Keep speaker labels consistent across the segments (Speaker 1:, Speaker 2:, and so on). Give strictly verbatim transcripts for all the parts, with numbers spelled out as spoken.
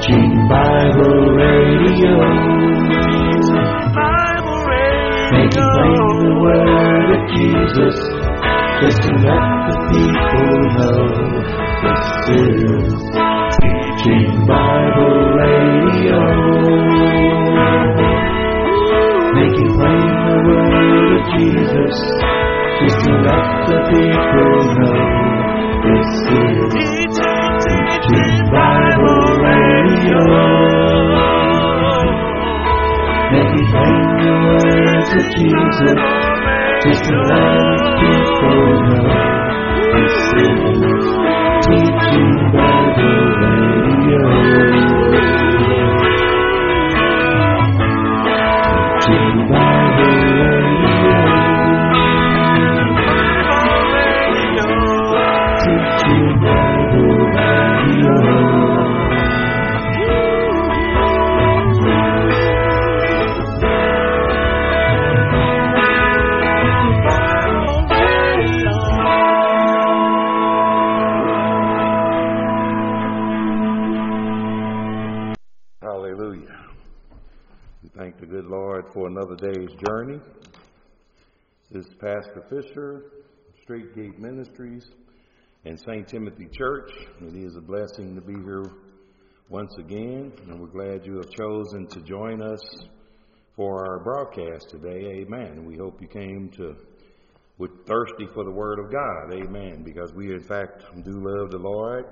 Speaker 1: Teaching Bible Radio. Bible Radio. Making plain the word of Jesus, just to let the people know this is Teaching Bible Radio. Making plain the word of Jesus, just to let the people know this is Teaching Bible Radio. Making plain the words of Jesus, just to let people know this is Teaching Bible Radio. Teaching Bible Radio. Teaching Bible Radio.
Speaker 2: Thank the good Lord for another day's journey. This is Pastor Fisher, Straight Gate Ministries, and Saint Timothy Church. It is a blessing to be here once again, and we're glad you have chosen to join us for our broadcast today. Amen. We hope you came to with thirsty for the Word of God. Amen. Because we, in fact, do love the Lord,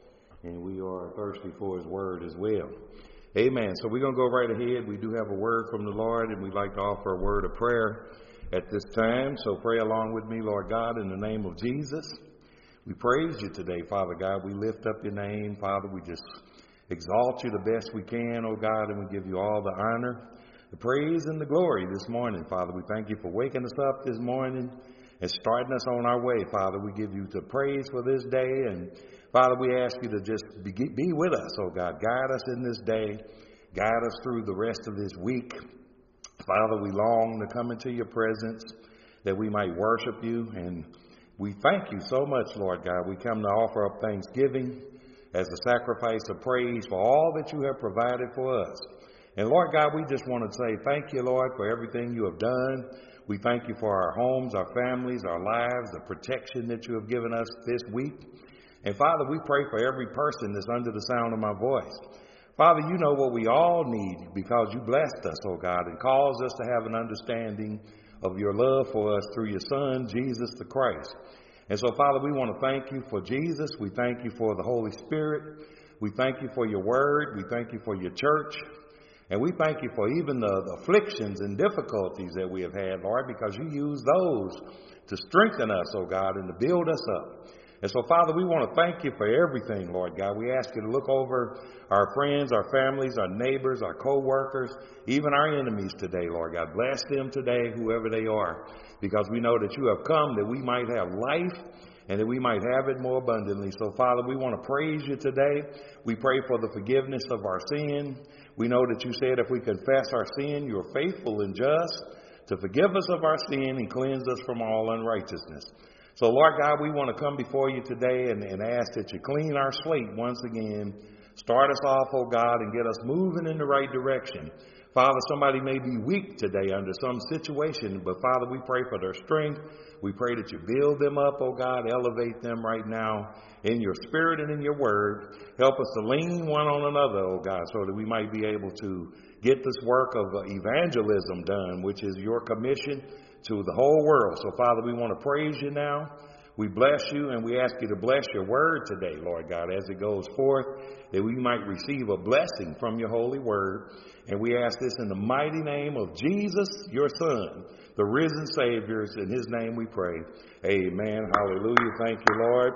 Speaker 2: and we are thirsty for His Word as well. Amen. So we're going to go right ahead. We do have a word from the Lord, and we'd like to offer a word of prayer at this time. So pray along with me, Lord God, in the name of Jesus. We praise you today, Father God. We lift up your name, Father. We just exalt you the best we can, oh God, and we give you all the honor, the praise, and the glory this morning, Father. We thank you for waking us up this morning and starting us on our way, Father. We give you the praise for this day, and Father, we ask you to just be, be with us, oh God. Guide us in this day. Guide us through the rest of this week. Father, we long to come into your presence that we might worship you. And we thank you so much, Lord God. We come to offer up thanksgiving as a sacrifice of praise for all that you have provided for us. And Lord God, we just want to say thank you, Lord, for everything you have done. We thank you for our homes, our families, our lives, the protection that you have given us this week. And Father, we pray for every person that's under the sound of my voice. Father, you know what we all need because you blessed us, oh God, and caused us to have an understanding of your love for us through your Son, Jesus the Christ. And so, Father, we want to thank you for Jesus. We thank you for the Holy Spirit. We thank you for your word. We thank you for your church. And we thank you for even the, the afflictions and difficulties that we have had, Lord, because you use those to strengthen us, oh God, and to build us up. And so, Father, we want to thank you for everything, Lord God. We ask you to look over our friends, our families, our neighbors, our co-workers, even our enemies today, Lord God. Bless them today, whoever they are, because we know that you have come that we might have life and that we might have it more abundantly. So, Father, we want to praise you today. We pray for the forgiveness of our sin. We know that you said if we confess our sin, you are faithful and just to forgive us of our sin and cleanse us from all unrighteousness. So, Lord God, we want to come before you today and, and ask that you clean our slate once again. Start us off, oh God, and get us moving in the right direction. Father, somebody may be weak today under some situation, but Father, we pray for their strength. We pray that you build them up, oh God, elevate them right now in your spirit and in your word. Help us to lean one on another, oh God, so that we might be able to get this work of evangelism done, which is your commission to the whole world. So, Father, we want to praise you now. We bless you, and we ask you to bless your word today, Lord God, as it goes forth, that we might receive a blessing from your holy word. And we ask this in the mighty name of Jesus, your Son, the risen Savior. In his name we pray. Amen. Hallelujah. Thank you, Lord.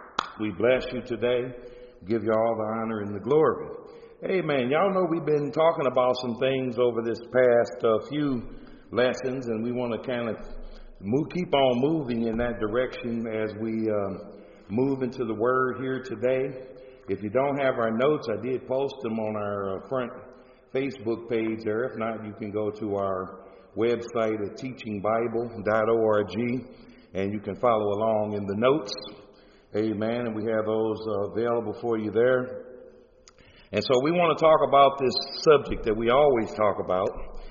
Speaker 2: We bless you today. Give you all the honor and the glory. Amen. Y'all know we've been talking about some things over this past uh, few lessons, and we want to kind of move, keep on moving in that direction as we um, move into the Word here today. If you don't have our notes, I did post them on our uh, front Facebook page there. If not, you can go to our website at teaching bible dot org, and you can follow along in the notes. Amen. And we have those uh, available for you there. And so we want to talk about this subject that we always talk about.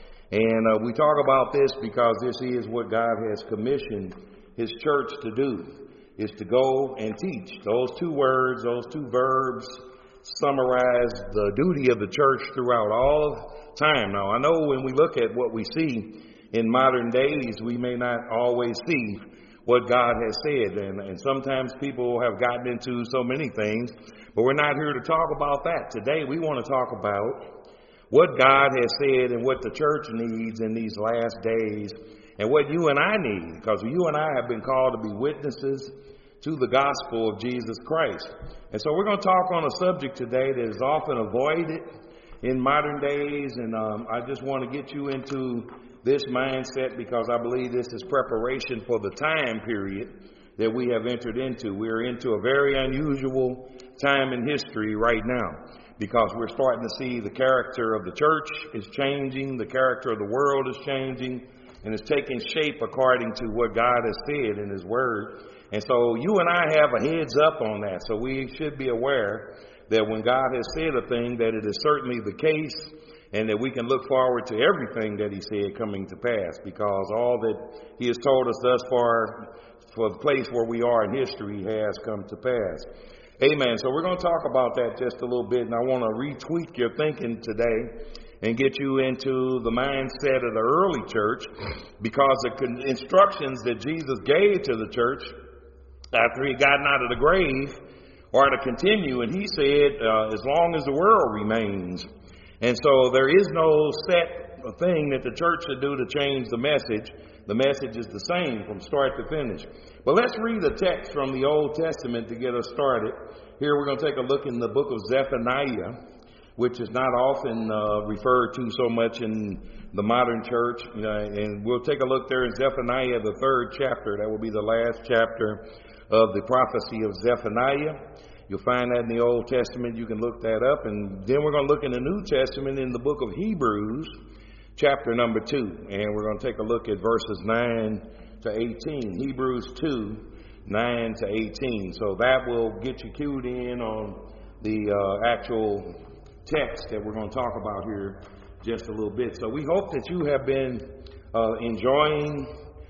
Speaker 2: And uh, we talk about this because this is what God has commissioned His church to do, is to go and teach. Those two words, those two verbs summarize the duty of the church throughout all of time. Now, I know when we look at what we see in modern days, we may not always see what God has said. And, and sometimes people have gotten into so many things, but we're not here to talk about that. Today, we want to talk about what God has said and what the church needs in these last days, and what you and I need, because you and I have been called to be witnesses to the gospel of Jesus Christ. And so we're going to talk on a subject today that is often avoided in modern days, and um, I just want to get you into this mindset because I believe this is preparation for the time period that we have entered into. We're into a very unusual time in history right now, because we're starting to see the character of the church is changing, the character of the world is changing, and it's taking shape according to what God has said in His Word. And so you and I have a heads up on that. So we should be aware that when God has said a thing, that it is certainly the case, and that we can look forward to everything that He said coming to pass, because all that He has told us thus far for the place where we are in history has come to pass. Amen. So we're going to talk about that just a little bit, and I want to retweak your thinking today and get you into the mindset of the early church, because the instructions that Jesus gave to the church after He gotten out of the grave are to continue, and He said, uh, as long as the world remains. And so there is no set thing that the church should do to change the message. The message is the same from start to finish. But let's read a text from the Old Testament to get us started. Here we're going to take a look in the book of Zephaniah, which is not often uh, referred to so much in the modern church. Uh, and we'll take a look there in Zephaniah, the third chapter. That will be the last chapter of the prophecy of Zephaniah. You'll find that in the Old Testament. You can look that up. And then we're going to look in the New Testament in the book of Hebrews, chapter number two. And we're going to take a look at verses nine to eighteen. Hebrews two, nine to eighteen. So that will get you cued in on the uh, actual text that we're going to talk about here just a little bit. So we hope that you have been uh, enjoying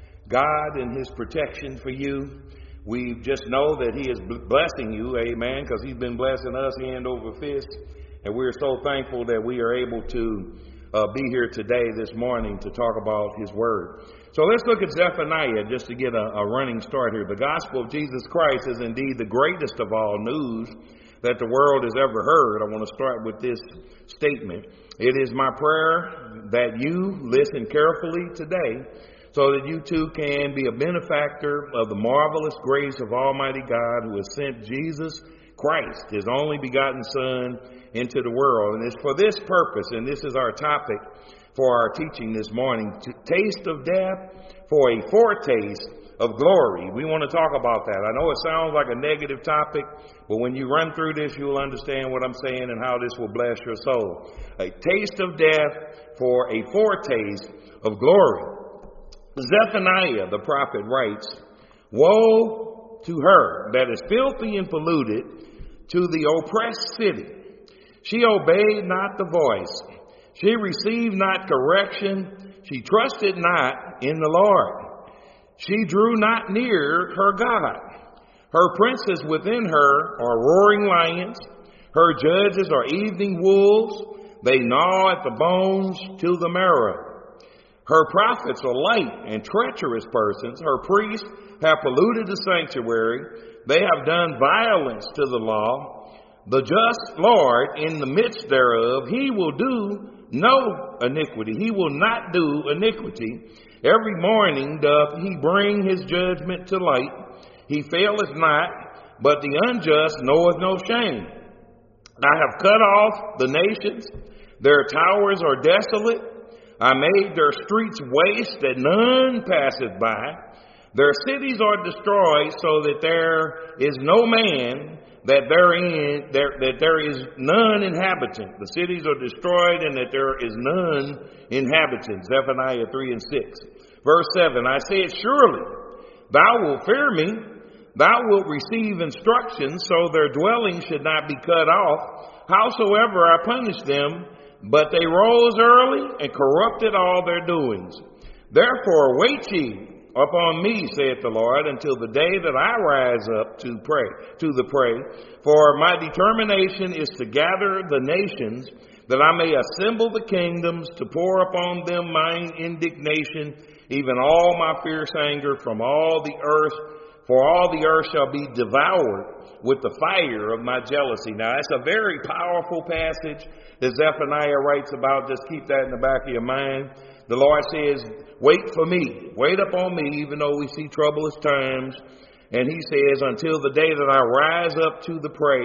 Speaker 2: God and His protection for you. We just know that He is blessing you, amen, because He's been blessing us hand over fist. And we're so thankful that we are able to uh, be here today, this morning, to talk about His Word. So let's look at Zephaniah just to get a, a running start here. The gospel of Jesus Christ is indeed the greatest of all news that the world has ever heard. I want to start with this statement. It is my prayer that you listen carefully today, so that you too can be a benefactor of the marvelous grace of Almighty God, who has sent Jesus Christ, His only begotten Son, into the world. And it's for this purpose, and this is our topic for our teaching this morning, to taste of death for a foretaste of glory. We want to talk about that. I know it sounds like a negative topic, but when you run through this, you'll understand what I'm saying and how this will bless your soul. A taste of death for a foretaste of glory. Zephaniah, the prophet, writes, woe to her that is filthy and polluted, to the oppressed city. She obeyed not the voice. She received not correction. She trusted not in the Lord. She drew not near her God. Her princes within her are roaring lions. Her judges are evening wolves. They gnaw at the bones to the marrow. Her prophets are light and treacherous persons. Her priests have polluted the sanctuary. They have done violence to the law. The just Lord in the midst thereof, He will do no iniquity. He will not do iniquity. Every morning doth He bring His judgment to light. He faileth not, but the unjust knoweth no shame. I have cut off the nations. Their towers are desolate. I made their streets waste, that none passeth by. Their cities are destroyed, so that there is no man, that therein there, that there is none inhabitant. The cities are destroyed, and that there is none inhabitant. Zephaniah three and six. Verse seven, I said, surely thou wilt fear me, thou wilt receive instruction, so their dwelling should not be cut off. Howsoever I punished them, but they rose early and corrupted all their doings. Therefore wait ye upon me, saith the Lord, until the day that I rise up to pray, to the prey. For my determination is to gather the nations, that I may assemble the kingdoms, to pour upon them mine indignation, even all my fierce anger from all the earth. For all the earth shall be devoured with the fire of my jealousy. Now, that's a very powerful passage that Zephaniah writes about. Just keep that in the back of your mind. The Lord says, wait for me. Wait upon me, even though we see troublous times. And he says, until the day that I rise up to the prey.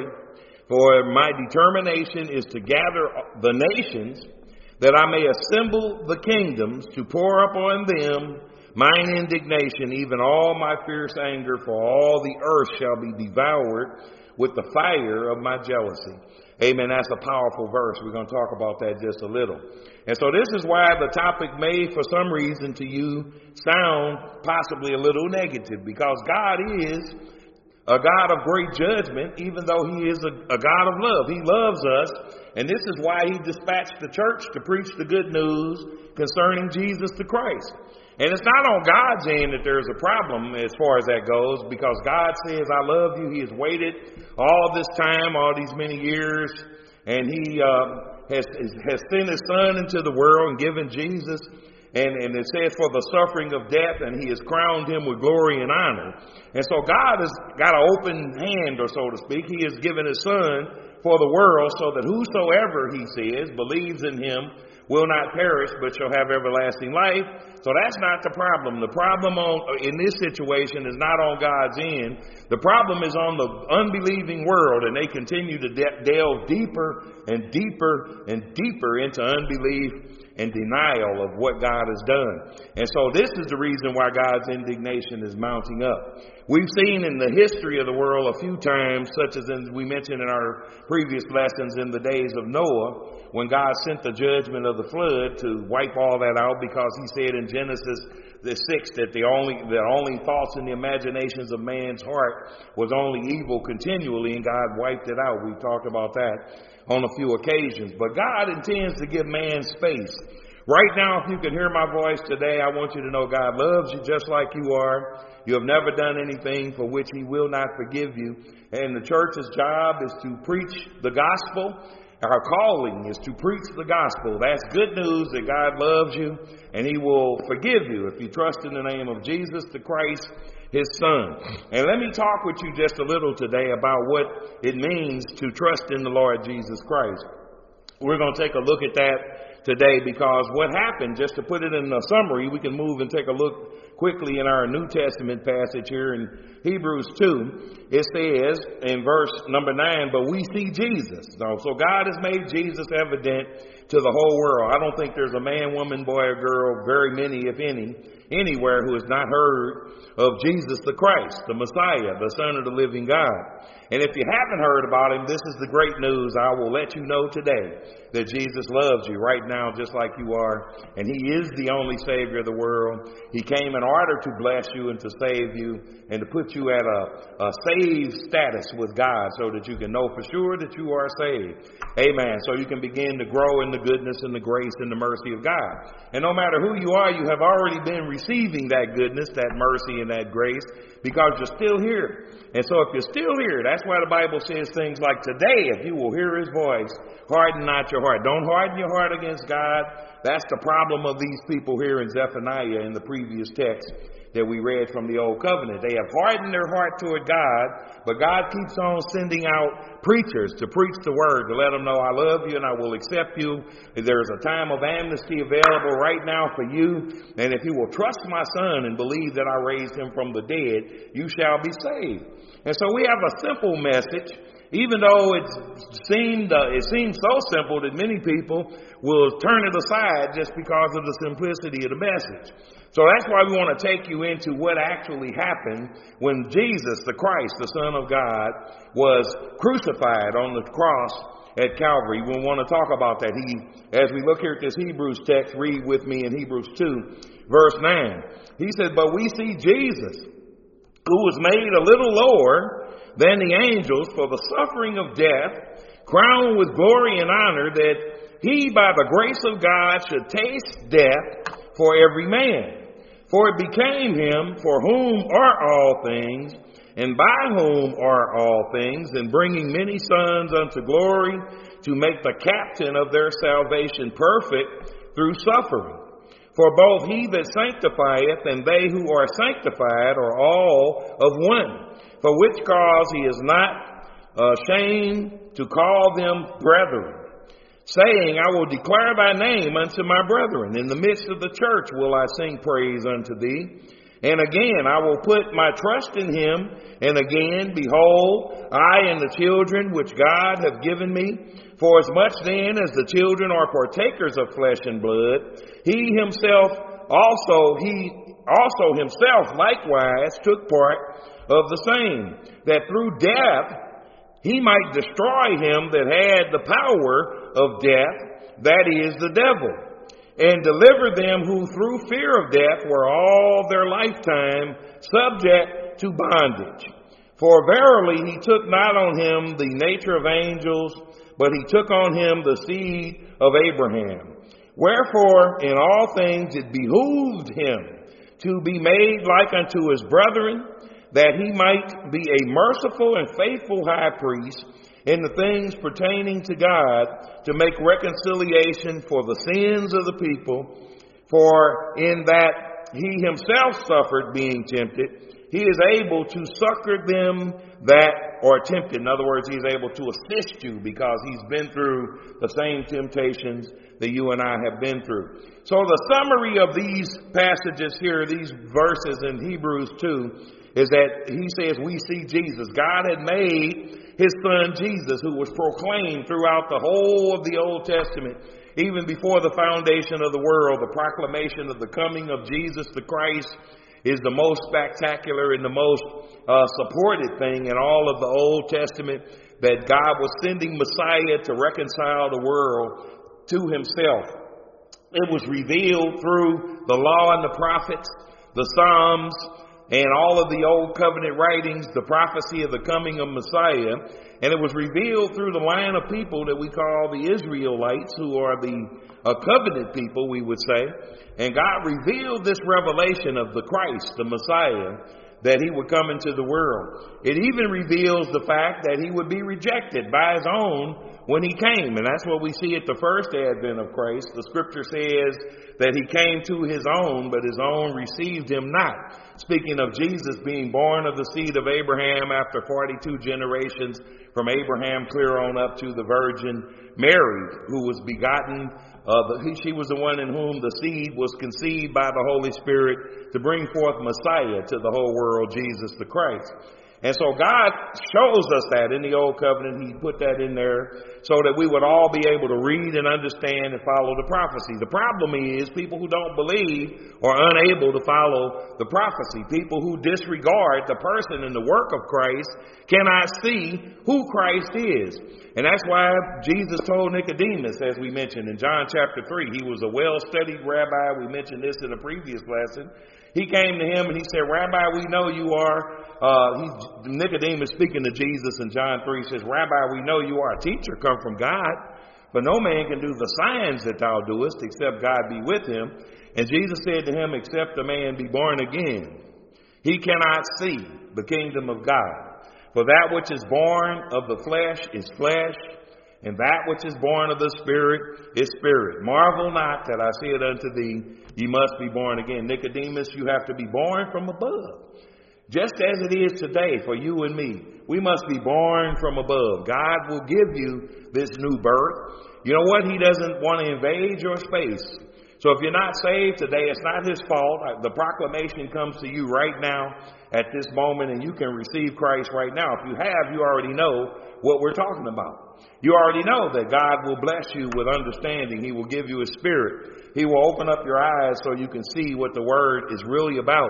Speaker 2: For my determination is to gather the nations, that I may assemble the kingdoms, to pour upon them mine indignation, even all my fierce anger, for all the earth shall be devoured with the fire of my jealousy. Amen. That's a powerful verse. We're going to talk about that just a little. And so this is why the topic may, for some reason, to you sound possibly a little negative, because God is a God of great judgment, even though he is a, a God of love. He loves us. And this is why he dispatched the church to preach the good news concerning Jesus the Christ. And it's not on God's end that there's a problem as far as that goes, because God says, I love you. He has waited all this time, all these many years, and he uh, has, has sent his son into the world and given Jesus. And, and it says for the suffering of death, and he has crowned him with glory and honor. And so God has got an open hand, or so to speak. He has given his son for the world, so that whosoever, he says, believes in him will not perish, but shall have everlasting life. So that's not the problem. The problem on, in this situation is not on God's end. The problem is on the unbelieving world, and they continue to de- delve deeper and deeper and deeper into unbelief and denial of what God has done. And so this is the reason why God's indignation is mounting up. We've seen in the history of the world a few times, such as in, we mentioned in our previous lessons, in the days of Noah, when God sent the judgment of the flood to wipe all that out, because he said in Genesis the sixth that the only the only thoughts and the imaginations of man's heart was only evil continually, and God wiped it out. We've talked about that on a few occasions. But God intends to give man space. Right now, if you can hear my voice today, I want you to know God loves you just like you are. You have never done anything for which he will not forgive you. And the church's job is to preach the gospel. Our calling is to preach the gospel. That's good news that God loves you and he will forgive you if you trust in the name of Jesus the Christ, his son. And let me talk with you just a little today about what it means to trust in the Lord Jesus Christ. We're going to take a look at that today, because what happened, just to put it in a summary, we can move and take a look quickly in our New Testament passage here in Hebrews two. It says in verse number nine, but we see Jesus. So, so God has made Jesus evident to the whole world. I don't think there's a man, woman, boy, or girl, very many, if any, anywhere who has not heard of Jesus the Christ, the Messiah, the Son of the living God. And if you haven't heard about him, this is the great news. I will let you know today that Jesus loves you right now just like you are. And he is the only Savior of the world. He came in order to bless you and to save you and to put you at a, a saved status with God, so that you can know for sure that you are saved. Amen. So you can begin to grow in the goodness and the grace and the mercy of God. And no matter who you are, you have already been receiving that goodness, that mercy, and that grace, because you're still here. And so if you're still here, that's why the Bible says things like, today, if you will hear his voice, harden not your heart. Don't harden your heart against God. That's the problem of these people here in Zephaniah in the previous text that we read from the Old Covenant. They have hardened their heart toward God, but God keeps on sending out preachers to preach the word, to let them know, I love you and I will accept you. There's a time of amnesty available right now for you, and if you will trust my son and believe that I raised him from the dead, you shall be saved. And so we have a simple message, even though it seemed uh, it seems so simple that many people will turn it aside just because of the simplicity of the message. So that's why we want to take you into what actually happened when Jesus, the Christ, the Son of God, was crucified on the cross at Calvary. We want to talk about that. He, as we look here at this Hebrews text, read with me in Hebrews two, verse nine. He said, but we see Jesus, who was made a little lower than the angels for the suffering of death, crowned with glory and honor, that he by the grace of God should taste death for every man. For it became him for whom are all things, and by whom are all things, and bringing many sons unto glory, to make the captain of their salvation perfect through suffering. For both he that sanctifieth and they who are sanctified are all of one. For which cause he is not ashamed to call them brethren, saying, I will declare thy name unto my brethren. In the midst of the church will I sing praise unto thee. And again, I will put my trust in him. And again, behold, I and the children which God hath given me. For as much then as the children are partakers of flesh and blood, he himself also, he also himself likewise took part of the same, that through death he might destroy him that had the power of death, that is, the devil, and deliver them who through fear of death were all their lifetime subject to bondage. For verily he took not on him the nature of angels, but he took on him the seed of Abraham. Wherefore in all things it behooved him to be made like unto his brethren, that he might be a merciful and faithful high priest in the things pertaining to God, to make reconciliation for the sins of the people. For in that he himself suffered being tempted, he is able to succor them that are tempted. In other words, he's able to assist you because he's been through the same temptations that you and I have been through. So the summary of these passages here, these verses in Hebrews two, is that he says we see Jesus. God had made his son Jesus, who was proclaimed throughout the whole of the Old Testament, even before the foundation of the world. The proclamation of the coming of Jesus the Christ is the most spectacular and the most uh, supported thing in all of the Old Testament, that God was sending Messiah to reconcile the world to himself. It was revealed through the law and the prophets, the Psalms, and all of the Old Covenant writings, the prophecy of the coming of Messiah. And it was revealed through the line of people that we call the Israelites, who are the uh, covenant people, we would say. And God revealed this revelation of the Christ, the Messiah, that he would come into the world. It even reveals the fact that he would be rejected by his own when he came. And that's what we see at the first advent of Christ. The scripture says that he came to his own, but his own received him not. Speaking of Jesus being born of the seed of Abraham after forty-two generations, from Abraham clear on up to the Virgin Mary, who was begotten. Uh, the, she was the one in whom the seed was conceived by the Holy Spirit to bring forth Messiah to the whole world, Jesus the Christ. And so God shows us that in the Old Covenant. He put that in there so that we would all be able to read and understand and follow the prophecy. The problem is people who don't believe are unable to follow the prophecy. People who disregard the person and the work of Christ cannot see who Christ is. And that's why Jesus told Nicodemus, as we mentioned in John chapter three, he was a well-studied rabbi. We mentioned this in a previous lesson. He came to him and he said, Rabbi, we know you are, uh, he, Nicodemus speaking to Jesus in John three says, Rabbi, we know you are a teacher come from God, but no man can do the signs that thou doest except God be with him. And Jesus said to him, except a man be born again, he cannot see the kingdom of God. For that which is born of the flesh is flesh, and that which is born of the Spirit is spirit. Marvel not that I said unto thee, ye must be born again. Nicodemus, you have to be born from above. Just as it is today for you and me. We must be born from above. God will give you this new birth. You know what? He doesn't want to invade your space. So if you're not saved today, it's not his fault. The proclamation comes to you right now at this moment, and you can receive Christ right now. If you have, you already know what we're talking about. You already know that God will bless you with understanding. He will give you his spirit. He will open up your eyes so you can see what the word is really about.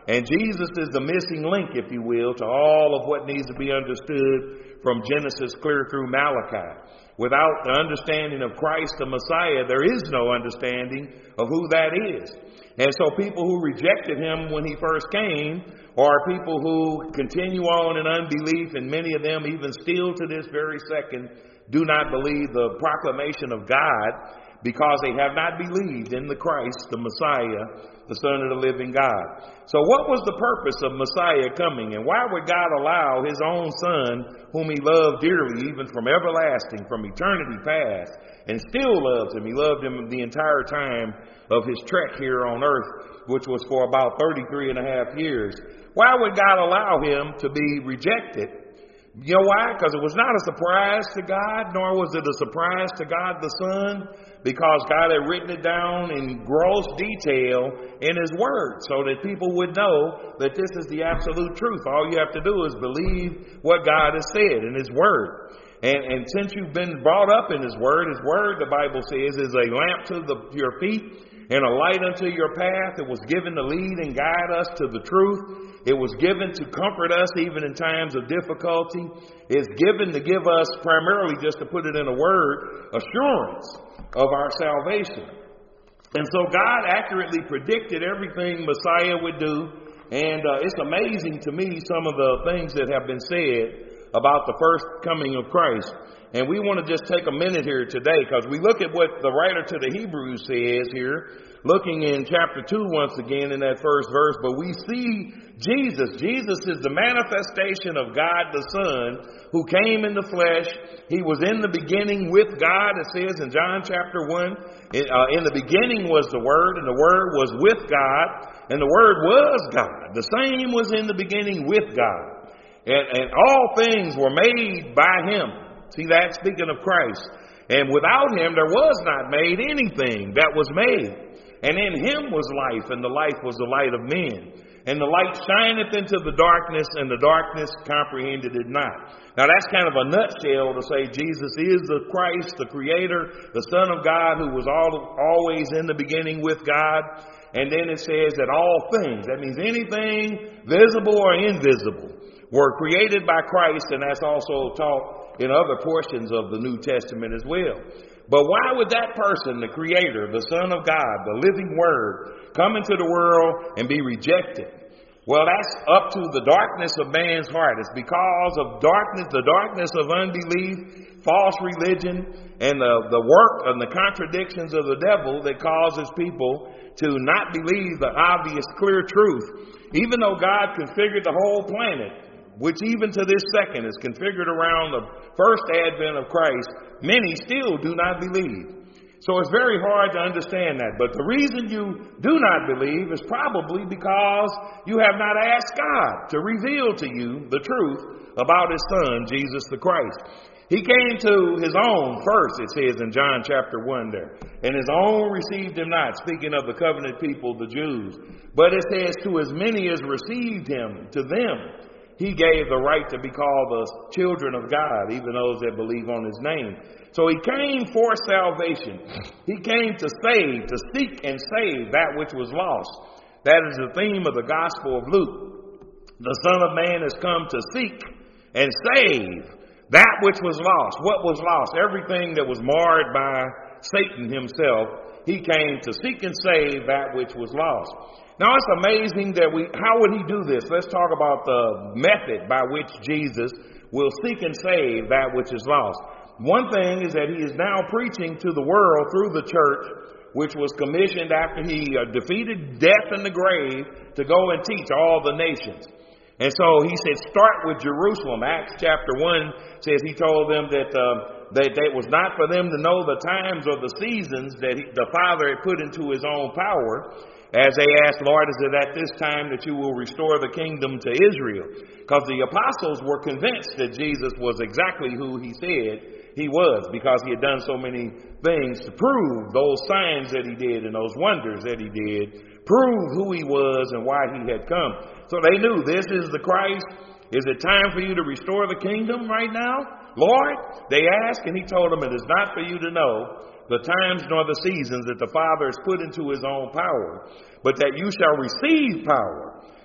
Speaker 2: And Jesus is the missing link, if you will, to all of what needs to be understood from Genesis clear through Malachi. Without the understanding of Christ the Messiah, there is no understanding of who that is. And so people who rejected him when he first came are people who continue on in unbelief, and many of them even still to this very second do not believe the proclamation of God because they have not believed in the Christ, the Messiah, the Son of the living God. So what was the purpose of Messiah coming, and why would God allow his own Son, whom he loved dearly, even from everlasting, from eternity past, and still loves him? He loved him the entire time of his trek here on earth, which was for about thirty-three and a half years. Why would God allow him to be rejected? You know why? Because it was not a surprise to God, nor was it a surprise to God the Son, because God had written it down in gross detail in his word so that people would know that this is the absolute truth. All you have to do is believe what God has said in his word. And, and since you've been brought up in his word, his word, the Bible says, is a lamp to the, your feet and a light unto your path. It was given to lead and guide us to the truth. It was given to comfort us even in times of difficulty. It's given to give us, primarily, just to put it in a word, assurance of our salvation. And so God accurately predicted everything Messiah would do. And uh, it's amazing to me some of the things that have been said about the first coming of Christ. And we want to just take a minute here today, because we look at what the writer to the Hebrews says here, looking in chapter two once again in that first verse. But we see Jesus. Jesus is the manifestation of God the Son, who came in the flesh. He was in the beginning with God, it says in John chapter one. In, uh, in the beginning was the Word, and the Word was with God, and the Word was God. The same was in the beginning with God. And, and all things were made by him. See that? Speaking of Christ. And without him there was not made anything that was made. And in him was life, and the life was the light of men. And the light shineth into the darkness, and the darkness comprehended it not. Now that's kind of a nutshell to say Jesus is the Christ, the Creator, the Son of God, who was all, always in the beginning with God. And then it says that all things, that means anything visible or invisible, were created by Christ, and that's also taught in other portions of the New Testament as well. But why would that person, the Creator, the Son of God, the living Word, come into the world and be rejected? Well, that's up to the darkness of man's heart. It's because of darkness, the darkness of unbelief, false religion, and the, the work and the contradictions of the devil that causes people to not believe the obvious, clear truth. Even though God configured the whole planet, which even to this second is configured around the first advent of Christ, many still do not believe. So it's very hard to understand that. But the reason you do not believe is probably because you have not asked God to reveal to you the truth about his Son, Jesus the Christ. He came to his own first, it says in John chapter one there. And his own received him not, speaking of the covenant people, the Jews. But it says, to as many as received him, to them he gave the right to be called the children of God, even those that believe on his name. So he came for salvation. He came to save, to seek and save that which was lost. That is the theme of the Gospel of Luke. The Son of Man has come to seek and save that which was lost. What was lost? Everything that was marred by Satan himself. He came to seek and save that which was lost. Now, it's amazing that we, how would he do this? Let's talk about the method by which Jesus will seek and save that which is lost. One thing is that he is now preaching to the world through the church, which was commissioned after he uh, defeated death in the grave to go and teach all the nations. And so he said, start with Jerusalem. Acts chapter one says he told them that, uh, that it was not for them to know the times or the seasons that he, the Father had put into his own power. As they asked, Lord, is it at this time that you will restore the kingdom to Israel? Because the apostles were convinced that Jesus was exactly who he said he was, because he had done so many things to prove those signs that he did and those wonders that he did, prove who he was and why he had come. So they knew this is the Christ. Is it time for you to restore the kingdom right now, Lord? They asked, and he told them, it is not for you to know the times nor the seasons that the Father has put into his own power, but that you shall receive power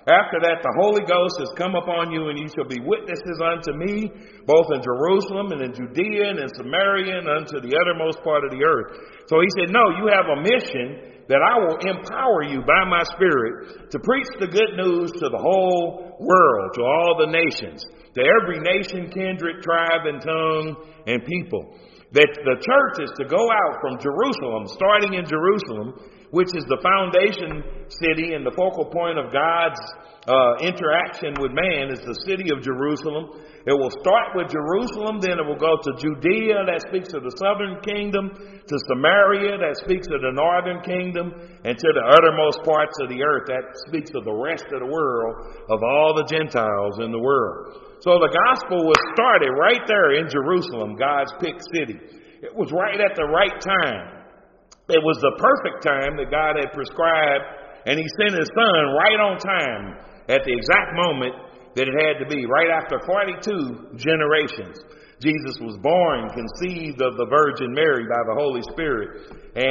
Speaker 2: After that, the Holy Ghost has come upon you, and you shall be witnesses unto me, both in Jerusalem and in Judea and in Samaria and unto the uttermost part of the earth. So he said, no, you have a mission that I will empower you by my Spirit to preach the good news to the whole world, to all the nations, to every nation, kindred, tribe, and tongue, and people. That the church is to go out from Jerusalem, starting in Jerusalem, which is the foundation city and the focal point of God's uh, interaction with man, is the city of Jerusalem. It will start with Jerusalem, then it will go to Judea, that speaks of the southern kingdom, to Samaria, that speaks of the northern kingdom, and to the uttermost parts of the earth, that speaks of the rest of the world, of all the Gentiles in the world. So the gospel was started right there in Jerusalem, God's picked city. It was right at the right time. It was the perfect time that God had prescribed, and he sent his son right on time at the exact moment that it had to be, right after forty-two generations. Jesus was born, conceived of the Virgin Mary by the Holy Spirit,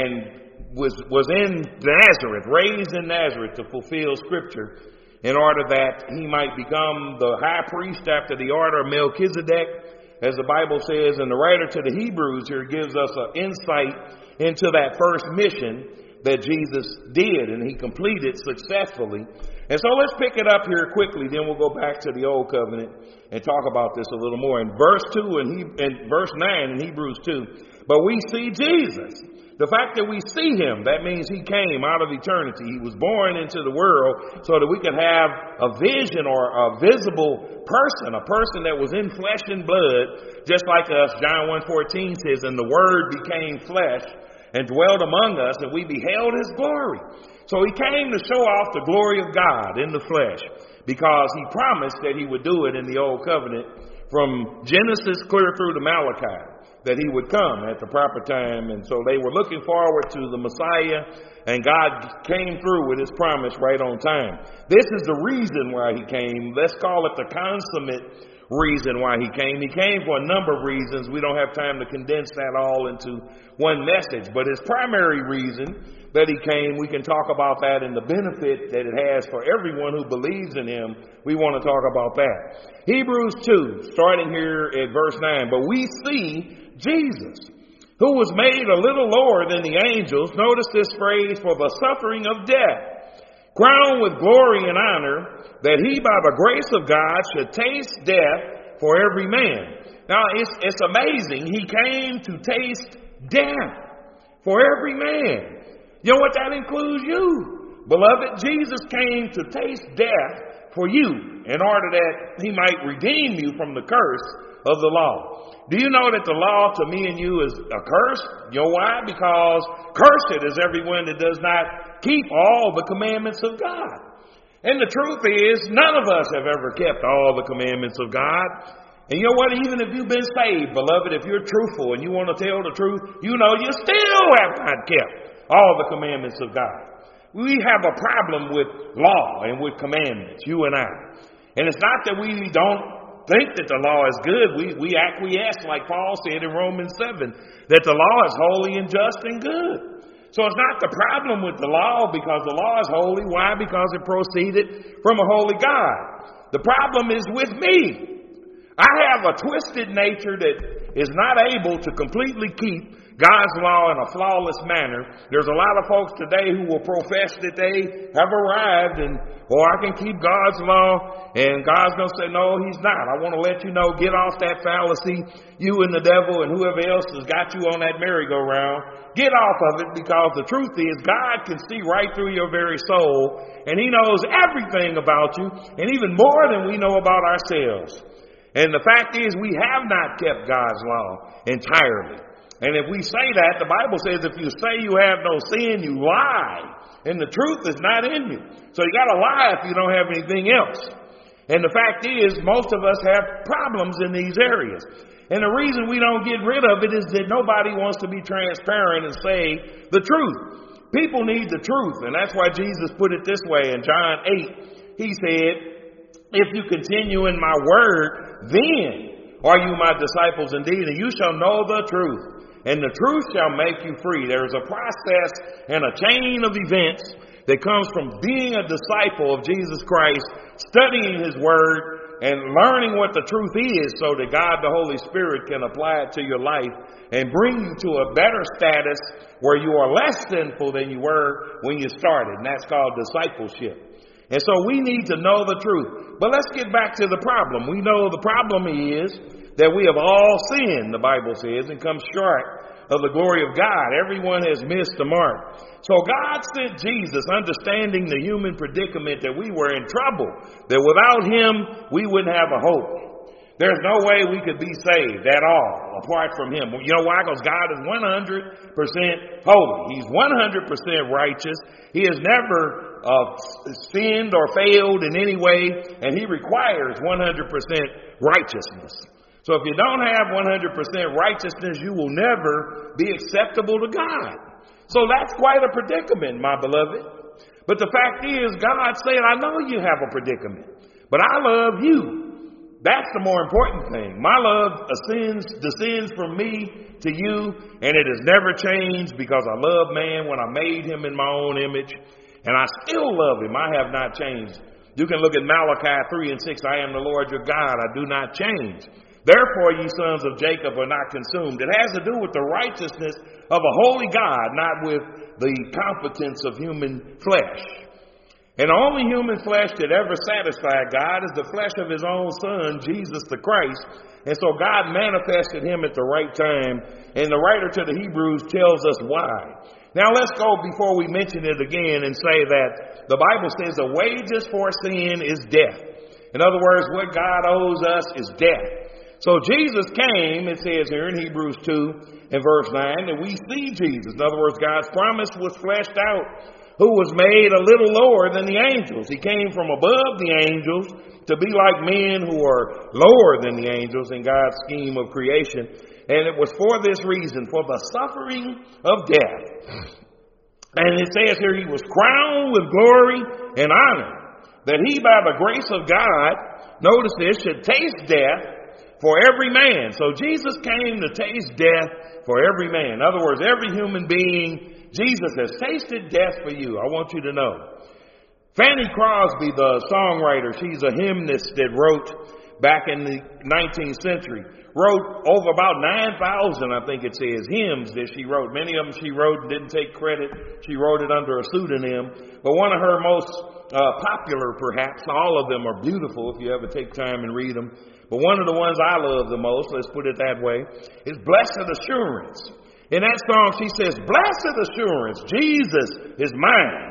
Speaker 2: and was, was in Nazareth, raised in Nazareth to fulfill Scripture, in order that he might become the high priest after the order of Melchizedek, as the Bible says, and the writer to the Hebrews here gives us an insight into that first mission that Jesus did, and he completed successfully. And so let's pick it up here quickly, then we'll go back to the Old Covenant and talk about this a little more. In verse two and, he, and verse nine in Hebrews two, but we see Jesus. The fact that we see him, that means he came out of eternity. He was born into the world so that we could have a vision or a visible person, a person that was in flesh and blood, just like us. John one fourteen says, and the Word became flesh and dwelt among us, and we beheld his glory. So he came to show off the glory of God in the flesh, because he promised that he would do it in the Old Covenant from Genesis clear through to Malachi, that he would come at the proper time. And so they were looking forward to the Messiah, and God came through with his promise right on time. This is the reason why he came. Let's call it the consummate reason why he came. He came for a number of reasons. We don't have time to condense that all into one message, but his primary reason that he came, we can talk about that and the benefit that it has for everyone who believes in him. We want to talk about that. Hebrews two, starting here at verse nine, but we see Jesus, who was made a little lower than the angels. Notice this phrase, for the suffering of death, crowned with glory and honor, that he by the grace of God should taste death for every man. Now, it's, it's amazing. He came to taste death for every man. You know what that includes? You. Beloved, Jesus came to taste death for you in order that he might redeem you from the curse of the law. Do you know that the law to me and you is a curse? You know why? Because cursed is everyone that does not keep all the commandments of God. And the truth is, none of us have ever kept all the commandments of God. And you know what? Even if you've been saved, beloved, if you're truthful and you want to tell the truth, you know you still have not kept all the commandments of God. We have a problem with law and with commandments, you and I. And it's not that we don't think that the law is good. We, we acquiesce, like Paul said in Romans seven, that the law is holy and just and good. So it's not the problem with the law because the law is holy. Why? Because it proceeded from a holy God. The problem is with me. I have a twisted nature that is not able to completely keep God's law in a flawless manner. There's a lot of folks today who will profess that they have arrived and, oh, I can keep God's law, and God's going to say, no, he's not. I want to let you know, get off that fallacy. You and the devil and whoever else has got you on that merry-go-round, get off of it, because the truth is God can see right through your very soul, and he knows everything about you, and even more than we know about ourselves. And the fact is, we have not kept God's law entirely. And if we say that, the Bible says if you say you have no sin, you lie. And the truth is not in you. So you got to lie if you don't have anything else. And the fact is, most of us have problems in these areas. And the reason we don't get rid of it is that nobody wants to be transparent and say the truth. People need the truth. And that's why Jesus put it this way in John eight. He said, if you continue in my word, then are you my disciples indeed, and you shall know the truth. and the truth shall make you free. There is a process and a chain of events that comes from being a disciple of Jesus Christ, studying His Word, and learning what the truth is so that God the Holy Spirit can apply it to your life and bring you to a better status where you are less sinful than you were when you started. And that's called discipleship. And so we need to know the truth. But let's get back to the problem. We know the problem is that we have all sinned, the Bible says, and come short of the glory of God. Everyone has missed the mark. So God sent Jesus, understanding the human predicament that we were in trouble, that without Him, we wouldn't have a hope. There's no way we could be saved at all apart from Him. You know why? Because God is one hundred percent holy. He's one hundred percent righteous. He has never uh, sinned or failed in any way, and He requires one hundred percent righteousness. So if you don't have one hundred percent righteousness, you will never be acceptable to God. So that's quite a predicament, my beloved. But the fact is, God said, I know you have a predicament, but I love you. That's the more important thing. My love ascends, descends from me to you, and it has never changed because I love man when I made him in my own image, and I still love him. I have not changed. You can look at Malachi three and six. I am the Lord your God. I do not change. Therefore, ye sons of Jacob are not consumed. It has to do with the righteousness of a holy God, not with the competence of human flesh. And the only human flesh that ever satisfied God is the flesh of His own Son, Jesus the Christ. And so God manifested Him at the right time. And the writer to the Hebrews tells us why. Now let's go before we mention it again and say that the Bible says the wages for sin is death. In other words, what God owes us is death. So Jesus came, it says here in Hebrews two and verse nine, that we see Jesus. In other words, God's promise was fleshed out, who was made a little lower than the angels. He came from above the angels to be like men who are lower than the angels in God's scheme of creation. And it was for this reason, for the suffering of death. And it says here, He was crowned with glory and honor, that He by the grace of God, notice this, should taste death for every man. So Jesus came to taste death for every man. In other words, every human being, Jesus has tasted death for you. I want you to know. Fanny Crosby, the songwriter, she's a hymnist that wrote back in the nineteenth century, wrote over about nine thousand, I think it says, hymns that she wrote. Many of them she wrote and didn't take credit. She wrote it under a pseudonym. But one of her most uh, popular, perhaps, all of them are beautiful if you ever take time and read them. But one of the ones I love the most, let's put it that way, is Blessed Assurance. In that song, she says, Blessed assurance, Jesus is mine.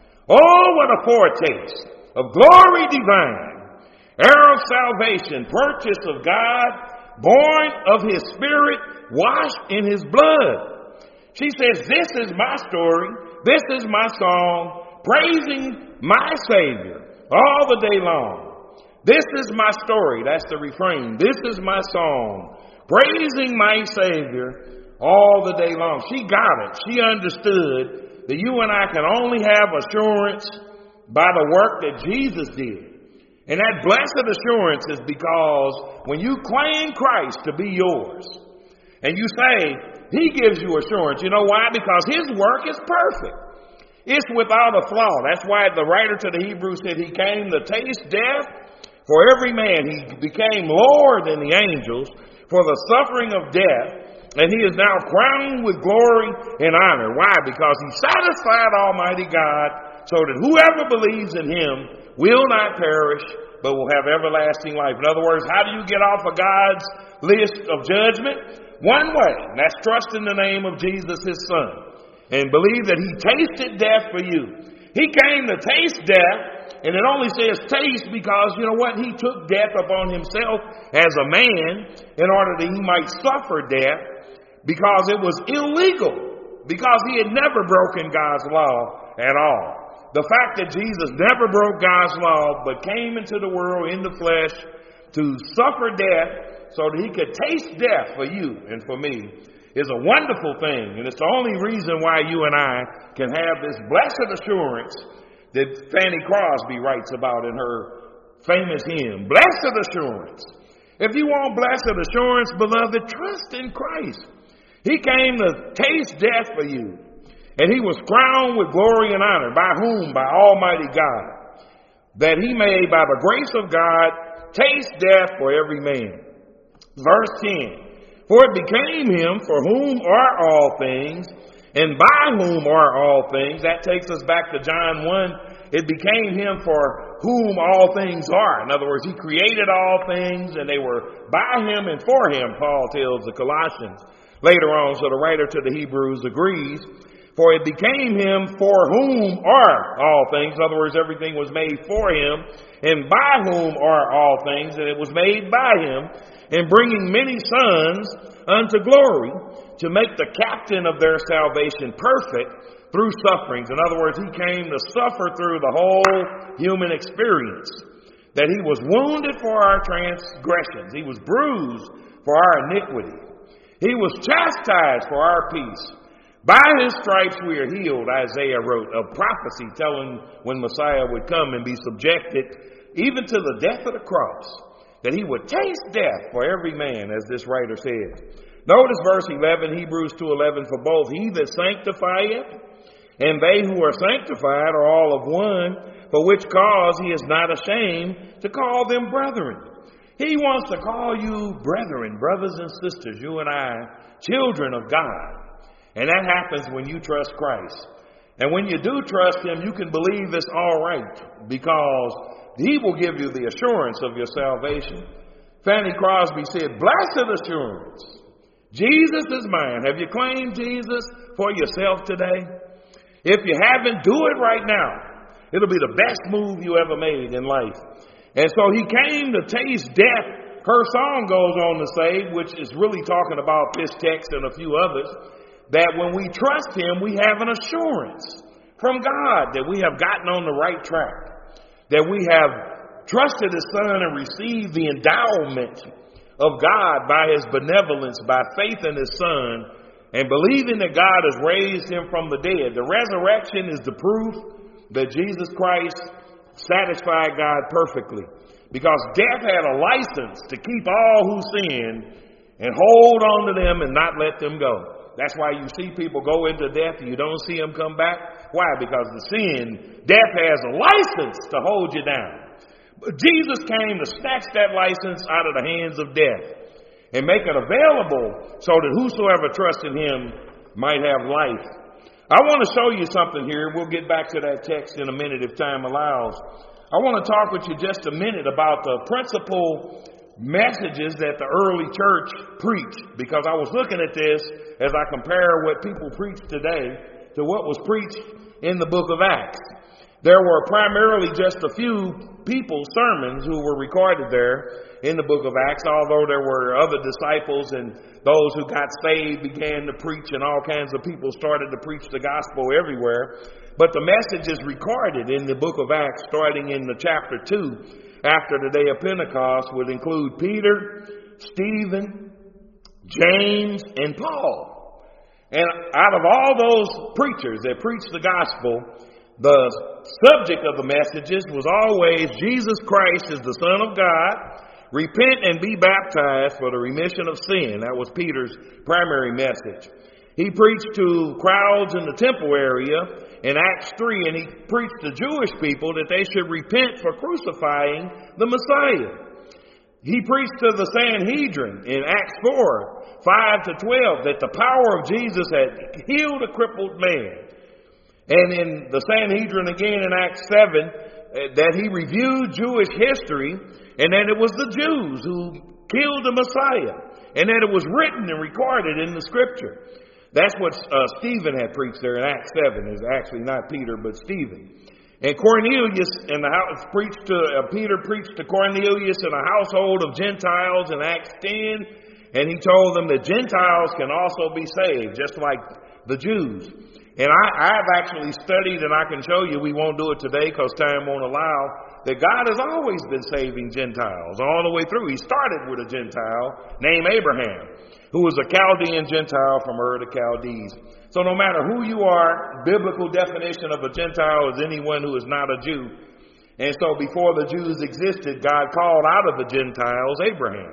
Speaker 2: Oh, what a foretaste of glory divine, heir of salvation, purchase of God, born of His Spirit, washed in His blood. She says, this is my story, this is my song, praising my Savior all the day long. This is my story, that's the refrain. This is my song, praising my Savior all the day long. She got it. She understood that you and I can only have assurance by the work that Jesus did. And that blessed assurance is because when you claim Christ to be yours, and you say, He gives you assurance. You know why? Because His work is perfect. It's without a flaw. That's why the writer to the Hebrews said He came to taste death for every man. He became lower than the angels for the suffering of death. And He is now crowned with glory and honor. Why? Because He satisfied Almighty God so that whoever believes in Him will not perish, but will have everlasting life. In other words, how do you get off of God's list of judgment? One way, and that's trust in the name of Jesus, His Son, and believe that He tasted death for you. He came to taste death, and it only says taste because, you know what, He took death upon Himself as a man in order that He might suffer death, because it was illegal, because He had never broken God's law at all. The fact that Jesus never broke God's law, but came into the world in the flesh to suffer death so that He could taste death for you and for me is a wonderful thing. And it's the only reason why you and I can have this blessed assurance that Fanny Crosby writes about in her famous hymn, Blessed Assurance. If you want blessed assurance, beloved, trust in Christ. He came to taste death for you. And he was crowned with glory and honor. By whom? By Almighty God. That he may, by the grace of God, taste death for every man. Verse ten. For it became him for whom are all things, and by whom are all things. That takes us back to John one. It became him for whom all things are. In other words, he created all things, and they were by him and for him, Paul tells the Colossians. Later on, so the writer to the Hebrews agrees. For it became him for whom are all things. In other words, everything was made for him, and by whom are all things, and it was made by him, and bringing many sons unto glory, to make the captain of their salvation perfect through sufferings. In other words, he came to suffer through the whole human experience. That he was wounded for our transgressions. He was bruised for our iniquity. He was chastised for our peace. By his stripes we are healed, Isaiah wrote, of prophecy telling when Messiah would come and be subjected even to the death of the cross, that he would taste death for every man, as this writer says. Notice verse eleven, Hebrews two eleven, for both he that sanctifieth and they who are sanctified are all of one, for which cause he is not ashamed to call them brethren. He wants to call you brethren, brothers and sisters, you and I, children of God. And that happens when you trust Christ. And when you do trust him, you can believe it's all right, because he will give you the assurance of your salvation. Fanny Crosby said, blessed assurance, Jesus is mine. Have you claimed Jesus for yourself today? If you haven't, do it right now. It'll be the best move you ever made in life. And so he came to taste death. Her song goes on to say, which is really talking about this text and a few others, that when we trust him, we have an assurance from God that we have gotten on the right track, that we have trusted his son and received the endowment of God by his benevolence, by faith in his son, and believing that God has raised him from the dead. The resurrection is the proof that Jesus Christ satisfied God perfectly, because death had a license to keep all who sin and hold on to them and not let them go. That's why you see people go into death and you don't see them come back. Why? Because the sin, death has a license to hold you down. But Jesus came to snatch that license out of the hands of death and make it available so that whosoever trusts in him might have life. I want to show you something here. We'll get back to that text in a minute if time allows. I want to talk with you just a minute about the principal messages that the early church preached, because I was looking at this as I compare what people preach today to what was preached in the book of Acts. There were primarily just a few people's sermons who were recorded there in the book of Acts, although there were other disciples and those who got saved began to preach, and all kinds of people started to preach the gospel everywhere. But the message is recorded in the book of Acts, starting in the chapter two, after the day of Pentecost, would include Peter, Stephen, James, and Paul. And out of all those preachers that preached the gospel, the subject of the messages was always Jesus Christ is the Son of God. Repent and be baptized for the remission of sin. That was Peter's primary message. He preached to crowds in the temple area in Acts three, and he preached to Jewish people that they should repent for crucifying the Messiah. He preached to the Sanhedrin in Acts four, five to twelve, that the power of Jesus had healed a crippled man. And in the Sanhedrin again in Acts seven, that he reviewed Jewish history, and that it was the Jews who killed the Messiah, and that it was written and recorded in the scripture. That's what uh, Stephen had preached there in Acts seven. It's actually not Peter, but Stephen. And Cornelius and the house preached to uh, Peter preached to Cornelius and a household of Gentiles in Acts ten, and he told them that Gentiles can also be saved, just like the Jews. And I, I've actually studied, and I can show you, we won't do it today because time won't allow, that God has always been saving Gentiles all the way through. He started with a Gentile named Abraham, who was a Chaldean Gentile from Ur of the Chaldees. So no matter who you are, biblical definition of a Gentile is anyone who is not a Jew. And so before the Jews existed, God called out of the Gentiles Abraham.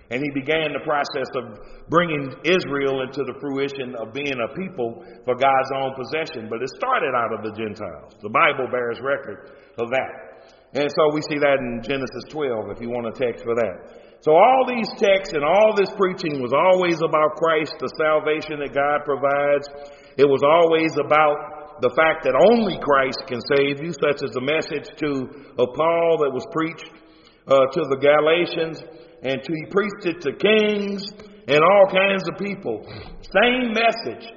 Speaker 2: And he began the process of bringing Israel into the fruition of being a people for God's own possession. But it started out of the Gentiles. The Bible bears record of that. And so we see that in Genesis twelve, if you want a text for that. So all these texts and all this preaching was always about Christ, the salvation that God provides. It was always about the fact that only Christ can save you, such as the message to of Paul that was preached uh, to the Galatians. And to, he preached it to kings and all kinds of people. Same message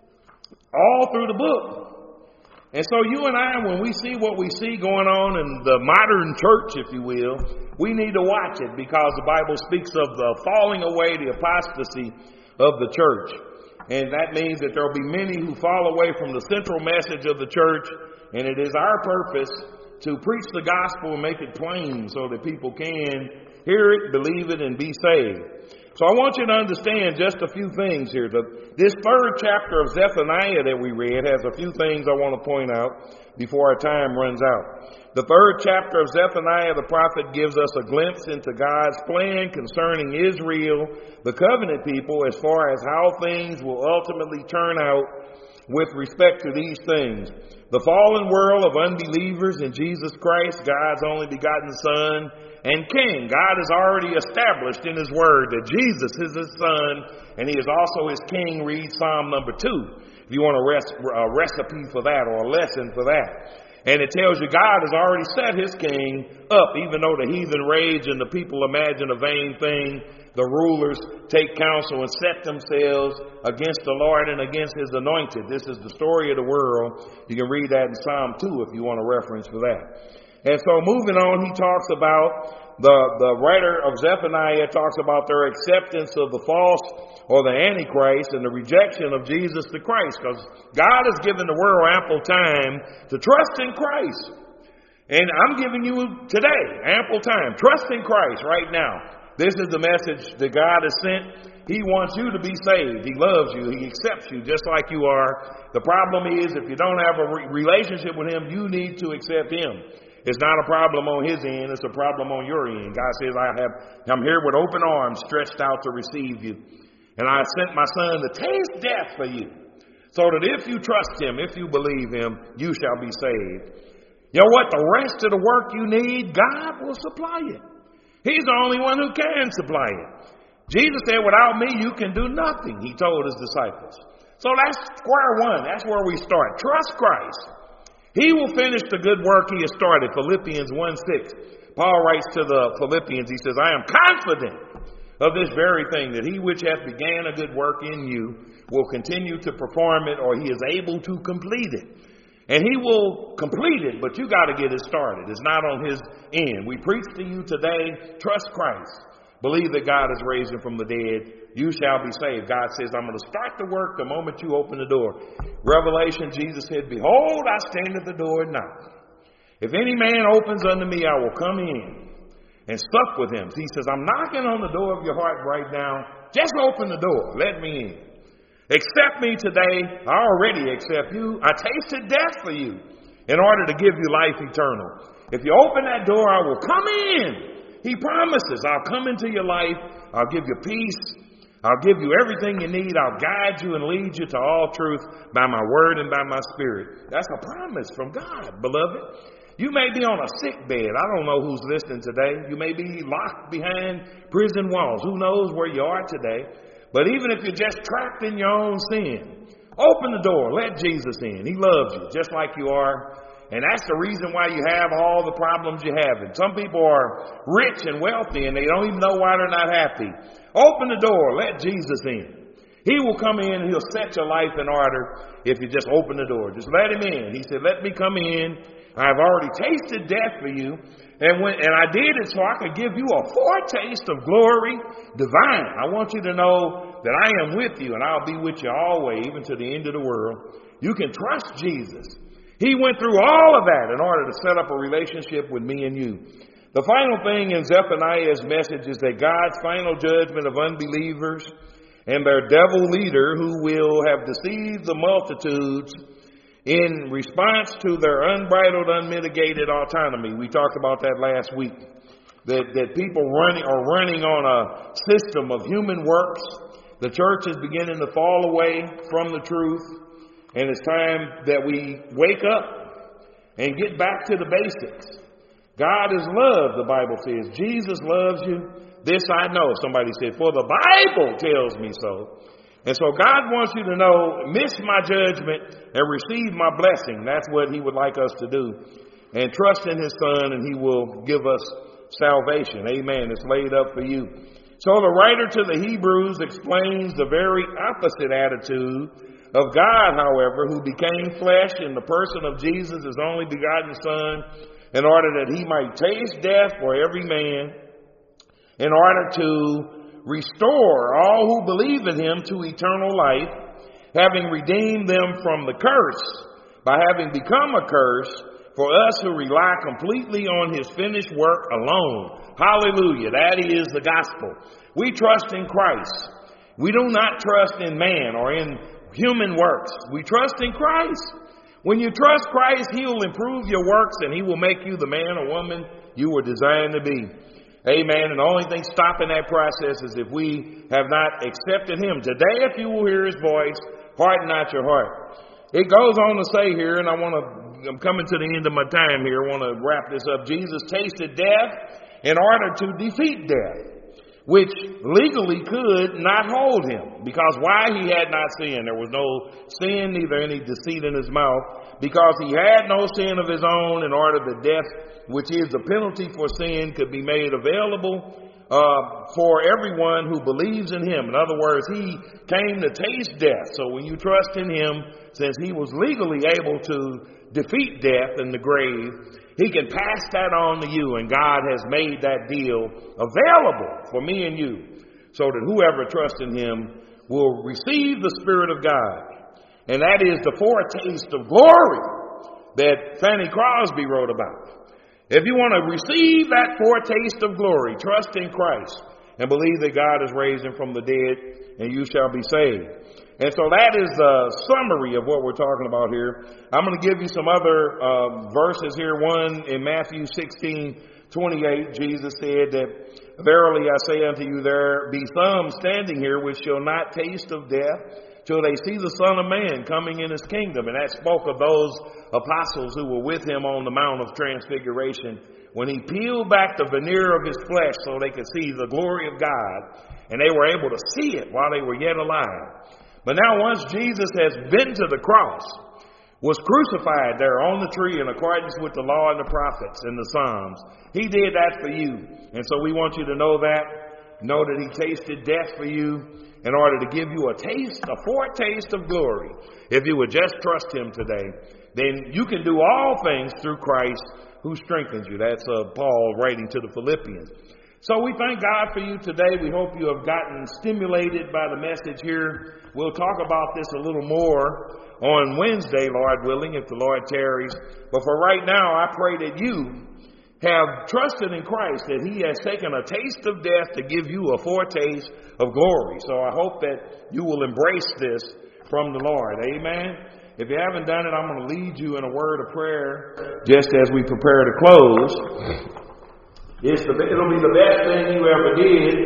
Speaker 2: all through the book. And so you and I, when we see what we see going on in the modern church, if you will, we need to watch it, because the Bible speaks of the falling away, the apostasy of the church. And that means that there will be many who fall away from the central message of the church. And it is our purpose to preach the gospel and make it plain so that people can hear it, believe it, and be saved. So I want you to understand just a few things here. The, this third chapter of Zephaniah that we read has a few things I want to point out before our time runs out. The third chapter of Zephaniah, the prophet, gives us a glimpse into God's plan concerning Israel, the covenant people, as far as how things will ultimately turn out with respect to these things. The fallen world of unbelievers in Jesus Christ, God's only begotten Son and King. God has already established in His Word that Jesus is His Son and He is also His King. Read Psalm number two if you want a, res- a recipe for that or a lesson for that. And it tells you God has already set His King up, even though the heathen rage and the people imagine a vain thing. The rulers take counsel and set themselves against the Lord and against His anointed. This is the story of the world. You can read that in Psalm two if you want a reference for that. And so moving on, he talks about, the, the writer of Zephaniah talks about their acceptance of the false or the Antichrist and the rejection of Jesus the Christ, because God has given the world ample time to trust in Christ. And I'm giving you today ample time. Trust in Christ right now. This is the message that God has sent. He wants you to be saved. He loves you. He accepts you just like you are. The problem is, if you don't have a re- relationship with Him, you need to accept Him. It's not a problem on His end. It's a problem on your end. God says, I have, I'm here with open arms stretched out to receive you. And I sent my Son to taste death for you, so that if you trust Him, if you believe Him, you shall be saved. You know what? The rest of the work you need, God will supply it. He's the only one who can supply it. Jesus said, without me, you can do nothing, He told His disciples. So that's square one. That's where we start. Trust Christ. He will finish the good work He has started. Philippians one six. Paul writes to the Philippians, he says, I am confident of this very thing, that He which hath began a good work in you will continue to perform it, or He is able to complete it. And He will complete it, but you got to get it started. It's not on His end. We preach to you today, trust Christ. Believe that God is raised Him from the dead. You shall be saved. God says, I'm going to start the work the moment you open the door. Revelation, Jesus said, behold, I stand at the door and knock. If any man opens unto me, I will come in and sup with him. He says, I'm knocking on the door of your heart right now. Just open the door. Let me in. Accept me today. I already accept you. I tasted death for you in order to give you life eternal. If you open that door, I will come in. He promises, I'll come into your life. I'll give you peace. I'll give you everything you need. I'll guide you and lead you to all truth by my word and by my spirit. That's a promise from God, beloved. You may be on a sick bed. I don't know who's listening today. You may be locked behind prison walls. Who knows where you are today? But even if you're just trapped in your own sin, open the door. Let Jesus in. He loves you just like you are. And that's the reason why you have all the problems you have. And some people are rich and wealthy and they don't even know why they're not happy. Open the door. Let Jesus in. He will come in and He'll set your life in order if you just open the door. Just let Him in. He said, let me come in. I've already tasted death for you. And when and I did it so I could give you a foretaste of glory divine. I want you to know that I am with you and I'll be with you always, even to the end of the world. You can trust Jesus. He went through all of that in order to set up a relationship with me and you. The final thing in Zephaniah's message is that God's final judgment of unbelievers and their devil leader who will have deceived the multitudes in response to their unbridled, unmitigated autonomy. We talked about that last week. that, that people running are running on a system of human works. The church is beginning to fall away from the truth. And it's time that we wake up and get back to the basics. God is love, the Bible says. Jesus loves you. This I know. Somebody said, for the Bible tells me so. And so God wants you to know, miss my judgment and receive my blessing. That's what he would like us to do. And trust in his Son, and he will give us salvation. Amen. It's laid up for you. So the writer to the Hebrews explains the very opposite attitude of God, however, who became flesh in the person of Jesus, his only begotten Son, in order that he might taste death for every man, in order to restore all who believe in him to eternal life, having redeemed them from the curse by having become a curse for us who rely completely on his finished work alone. Hallelujah. That is the gospel. We trust in Christ. We do not trust in man or in human works. We trust in Christ. When you trust Christ, he will improve your works and he will make you the man or woman you were designed to be. Amen. And the only thing stopping that process is if we have not accepted him. Today, if you will hear his voice, harden not your heart. It goes on to say here, and I want to, I'm coming to the end of my time here. I want to wrap this up. Jesus tasted death in order to defeat death, which legally could not hold him. Because why? He had not sinned. There was no sin, neither any deceit in his mouth. Because he had no sin of his own, in order that death, which is the penalty for sin, could be made available uh, for everyone who believes in him. In other words, he came to taste death. So when you trust in him, since he was legally able to defeat death in the grave, he can pass that on to you, and God has made that deal available for me and you, so that whoever trusts in him will receive the Spirit of God. And that is the foretaste of glory that Fanny Crosby wrote about. If you want to receive that foretaste of glory, trust in Christ and believe that God has raised him from the dead, and you shall be saved. And so that is a summary of what we're talking about here. I'm going to give you some other uh, verses here. One in Matthew sixteen twenty-eight, Jesus said that, verily I say unto you, there be some standing here which shall not taste of death till they see the Son of Man coming in his kingdom. And that spoke of those apostles who were with him on the Mount of Transfiguration, when he peeled back the veneer of his flesh so they could see the glory of God, and they were able to see it while they were yet alive. But now once Jesus has been to the cross, was crucified there on the tree in accordance with the law and the prophets and the Psalms, he did that for you. And so we want you to know that. Know that he tasted death for you in order to give you a taste, a foretaste of glory. If you would just trust him today, then you can do all things through Christ who strengthens you. That's uh, Paul writing to the Philippians. So we thank God for you today. We hope you have gotten stimulated by the message here. We'll talk about this a little more on Wednesday, Lord willing, if the Lord tarries. But for right now, I pray that you have trusted in Christ, that he has taken a taste of death to give you a foretaste of glory. So I hope that you will embrace this from the Lord. Amen. If you haven't done it, I'm going to lead you in a word of prayer just as we prepare to close. It's the, it'll be the best thing you ever did.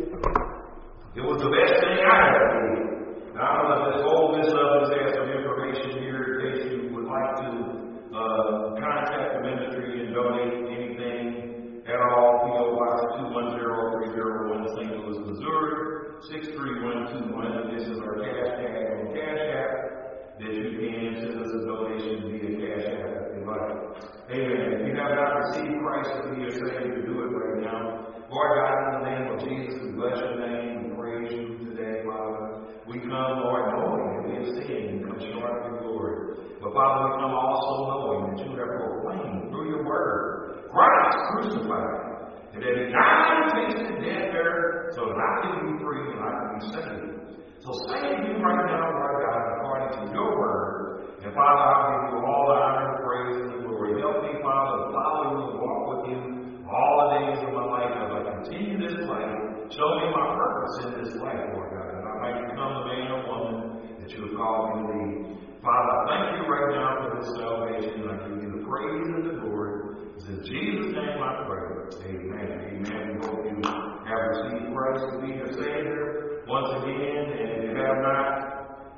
Speaker 2: It was the best thing I ever did. Now, I'm going to just hold this up and say some information here in case you would like to uh, contact the ministry and donate anything at all. P O Box two one zero three zero one, Saint Louis, Missouri, six three one two one. This is our cash tag on Cash App that you can send us a donation via Cash App if you like. Amen. If you have not received Christ to be your Savior, do it right now. Lord God, in the name of Jesus, we bless your name and praise you today, Father. We come, Lord, knowing that we have sinned and come short of your glory. But Father, we come also knowing that you have proclaimed through your word Christ crucified, and that he died and tasted death there so that I can be free and I can be saved. So save me right now, Lord God, according to your word. And Father, I'll give you all the honor and praise and glory. Help me, Father, to follow you and walk with you all the days of my life as I continue this life. Show me my purpose in this life, Lord God, that I might become the man or woman that you have called me to be. Father, I thank you right now for this salvation, and I give you the praise and the glory. It's in Jesus' name I pray. Amen. Amen.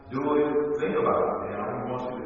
Speaker 2: do it, think about it. You know, he wants to